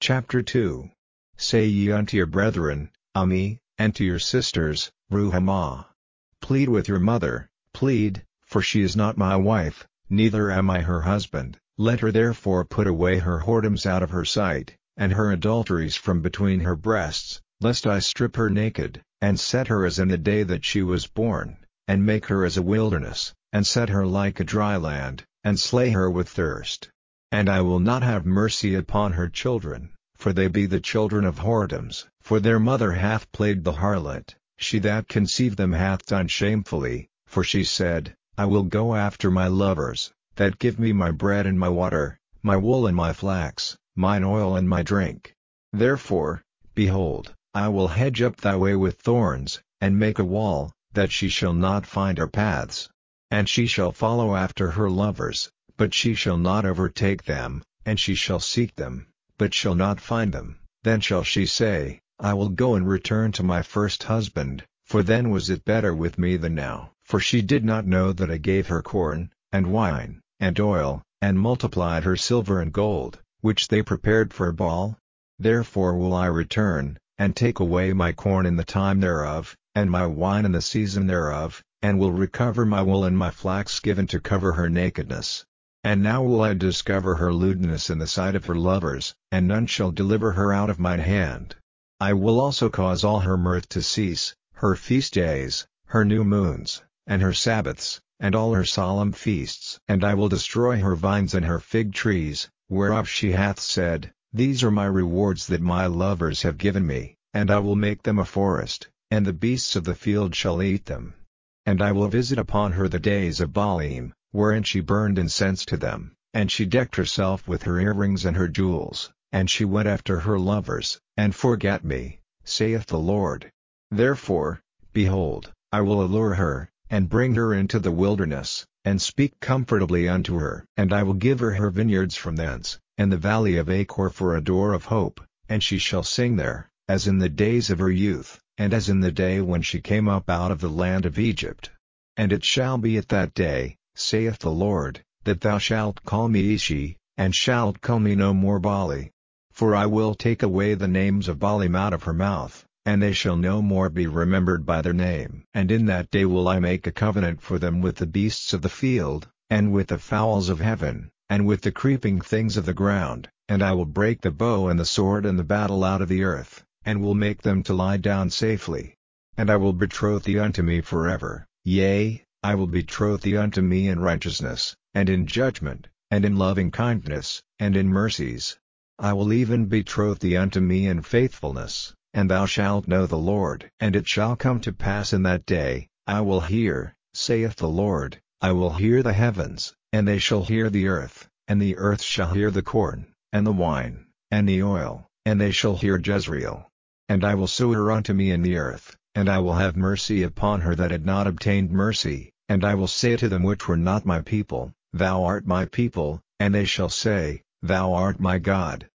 Chapter 2. Say ye unto your brethren, Ami, and to your sisters, Ruhamah. Plead with your mother, plead, for she is not my wife, neither am I her husband. Let her therefore put away her whoredoms out of her sight, and her adulteries from between her breasts, lest I strip her naked, and set her as in the day that she was born, and make her as a wilderness, and set her like a dry land, and slay her with thirst. And I will not have mercy upon her children, for they be the children of whoredoms. For their mother hath played the harlot, she that conceived them hath done shamefully, for she said, I will go after my lovers, that give me my bread and my water, my wool and my flax, mine oil and my drink. Therefore, behold, I will hedge up thy way with thorns, and make a wall, that she shall not find our paths. And she shall follow after her lovers, but she shall not overtake them, and she shall seek them, but shall not find them. Then shall she say, I will go and return to my first husband, for then was it better with me than now. For she did not know that I gave her corn, and wine, and oil, and multiplied her silver and gold, which they prepared for Baal. Therefore will I return, and take away my corn in the time thereof, and my wine in the season thereof, and will recover my wool and my flax given to cover her nakedness. And now will I discover her lewdness in the sight of her lovers, and none shall deliver her out of mine hand. I will also cause all her mirth to cease, her feast days, her new moons, and her Sabbaths, and all her solemn feasts. And I will destroy her vines and her fig trees, whereof she hath said, These are my rewards that my lovers have given me, and I will make them a forest, and the beasts of the field shall eat them. And I will visit upon her the days of Baalim, wherein she burned incense to them, and she decked herself with her earrings and her jewels, and she went after her lovers, and forgat me, saith the Lord. Therefore, behold, I will allure her, and bring her into the wilderness, and speak comfortably unto her. And I will give her her vineyards from thence, and the valley of Achor for a door of hope, and she shall sing there, as in the days of her youth, and as in the day when she came up out of the land of Egypt. And it shall be at that day, saith the Lord, that thou shalt call me Ishi, and shalt call me no more Baali. For I will take away the names of Baalim out of her mouth, and they shall no more be remembered by their name. And in that day will I make a covenant for them with the beasts of the field, and with the fowls of heaven, and with the creeping things of the ground, and I will break the bow and the sword and the battle out of the earth, and will make them to lie down safely. And I will betroth thee unto me forever, yea, I will betroth thee unto me in righteousness, and in judgment, and in loving kindness, and in mercies. I will even betroth thee unto me in faithfulness, and thou shalt know the Lord. And it shall come to pass in that day, I will hear, saith the Lord, I will hear the heavens, and they shall hear the earth, and the earth shall hear the corn, and the wine, and the oil, and they shall hear Jezreel. And I will sow her unto me in the earth, and I will have mercy upon her that had not obtained mercy. And I will say to them which were not my people, Thou art my people, and they shall say, Thou art my God.